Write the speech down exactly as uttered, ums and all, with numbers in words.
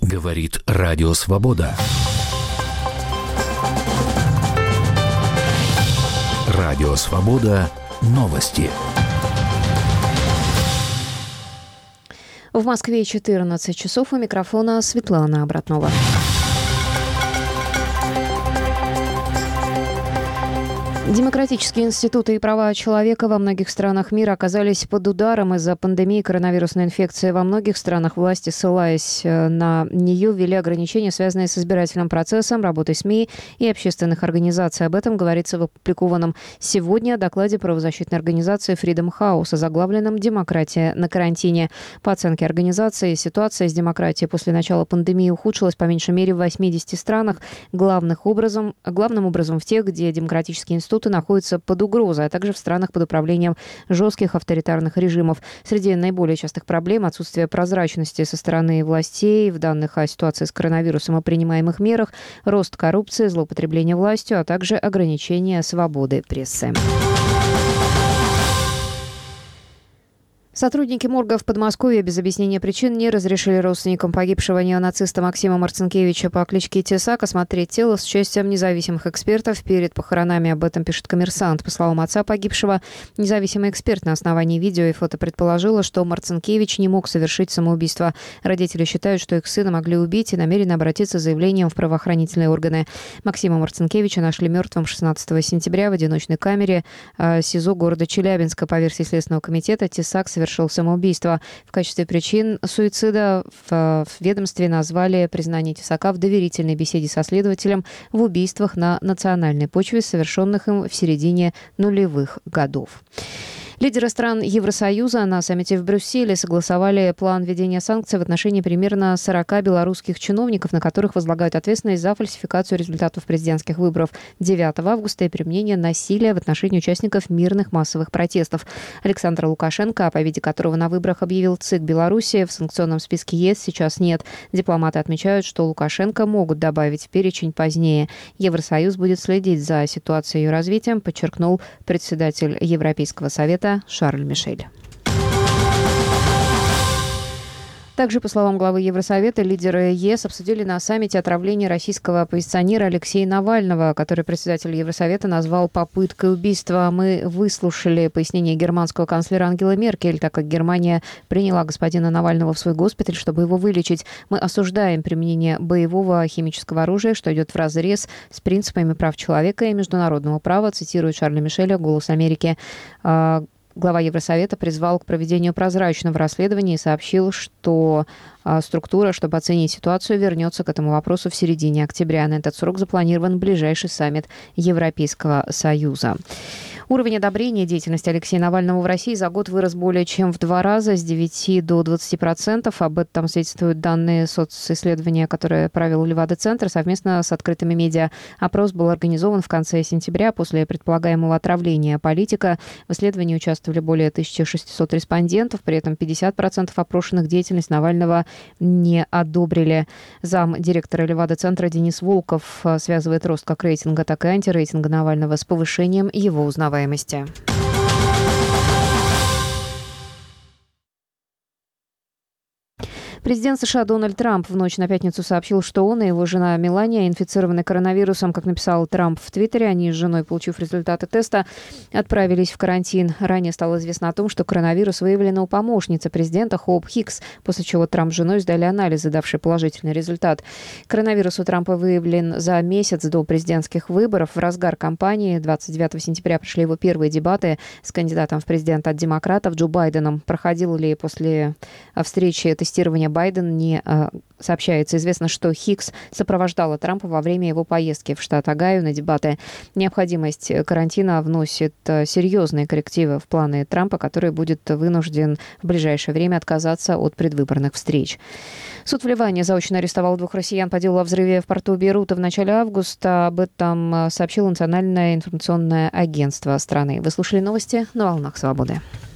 Говорит Радио Свобода. Радио Свобода. Новости. В Москве четырнадцать часов. У микрофона Светлана Обратнова. Демократические институты и права человека во многих странах мира оказались под ударом из-за пандемии коронавирусной инфекции. Во многих странах власти, ссылаясь на нее, ввели ограничения, связанные с избирательным процессом, работой СМИ и общественных организаций. Об этом говорится в опубликованном сегодня докладе правозащитной организации Freedom House, озаглавленном «Демократия на карантине». По оценке организации, ситуация с демократией после начала пандемии ухудшилась по меньшей мере в восьмидесяти странах, главным образом, главным образом в тех, где демократические институты находятся под угрозой, а также в странах под управлением жестких авторитарных режимов. Среди наиболее частых проблем отсутствие прозрачности со стороны властей в данных о ситуации с коронавирусом и принимаемых мерах, рост коррупции, злоупотребление властью, а также ограничение свободы прессы. Сотрудники морга в Подмосковье без объяснения причин не разрешили родственникам погибшего неонациста Максима Марцинкевича по кличке Тесак осмотреть тело с участием независимых экспертов перед похоронами. Об этом пишет «Коммерсант». По словам отца погибшего, независимый эксперт на основании видео и фото предположила, что Марцинкевич не мог совершить самоубийство. Родители считают, что их сына могли убить и намерены обратиться с заявлением в правоохранительные органы. Максима Марцинкевича нашли мертвым шестнадцатого сентября в одиночной камере СИЗО города Челябинска. По версии Следственного комитета, Тесак совершил самоубийство. В качестве причин суицида в ведомстве назвали признание Тесака в доверительной беседе со следователем в убийствах на национальной почве, совершенных им в середине нулевых годов. Лидеры стран Евросоюза на саммите в Брюсселе согласовали план введения санкций в отношении примерно сорока белорусских чиновников, на которых возлагают ответственность за фальсификацию результатов президентских выборов девятого августа и применение насилия в отношении участников мирных массовых протестов. Александр Лукашенко, по виде которого на выборах объявил ЦИК Беларуси, в санкционном списке ЕС сейчас нет. Дипломаты отмечают, что Лукашенко могут добавить в перечень позднее. Евросоюз будет следить за ситуацией и ее развитием, подчеркнул председатель Европейского совета Шарль Мишель. Также, по словам главы Евросовета, лидеры ЕС обсудили на саммите отравление российского оппозиционера Алексея Навального, который председатель Евросовета назвал попыткой убийства. Мы выслушали пояснение германского канцлера Ангелы Меркель, так как Германия приняла господина Навального в свой госпиталь, чтобы его вылечить. Мы осуждаем применение боевого химического оружия, что идет вразрез с принципами прав человека и международного права, цитирует Шарля Мишеля «Голос Америки». Глава Евросовета призвал к проведению прозрачного расследования и сообщил, что структура, чтобы оценить ситуацию, вернется к этому вопросу в середине октября. На этот срок запланирован ближайший саммит Европейского Союза. Уровень одобрения деятельности Алексея Навального в России за год вырос более чем в два раза, с девяти до двадцати процентов. Об этом свидетельствуют данные социсследования, которые провел Левада-центр совместно с открытыми медиа. Опрос был организован в конце сентября после предполагаемого отравления политика. В исследовании участвовали более тысячи шестисот респондентов, при этом пятьдесят процентов опрошенных деятельность Навального не одобрили. Замдиректора Левада-центра Денис Волков связывает рост как рейтинга, так и антирейтинга Навального с повышением его узнаваемости. Президент США Дональд Трамп в ночь на пятницу сообщил, что он и его жена Мелания инфицированы коронавирусом. Как написал Трамп в Твиттере, они с женой, получив результаты теста, отправились в карантин. Ранее стало известно о том, что коронавирус выявлен у помощницы президента Хоуп Хикс, после чего Трамп с женой сдали анализы, давшие положительный результат. Коронавирус у Трампа выявлен за месяц до президентских выборов. В разгар кампании двадцать девятого сентября прошли его первые дебаты с кандидатом в президенты от демократов Джо Байденом. Проходил ли после встречи тестирования Байден, не э, сообщается. Известно, что Хикс сопровождала Трампа во время его поездки в штат Огайо на дебаты. Необходимость карантина вносит э, серьезные коррективы в планы Трампа, который будет вынужден в ближайшее время отказаться от предвыборных встреч. Суд в Ливане заочно арестовал двух россиян по делу о взрыве в порту Бейрута в начале августа. Об этом сообщило Национальное информационное агентство страны. Вы слушали новости на «Волнах Свободы».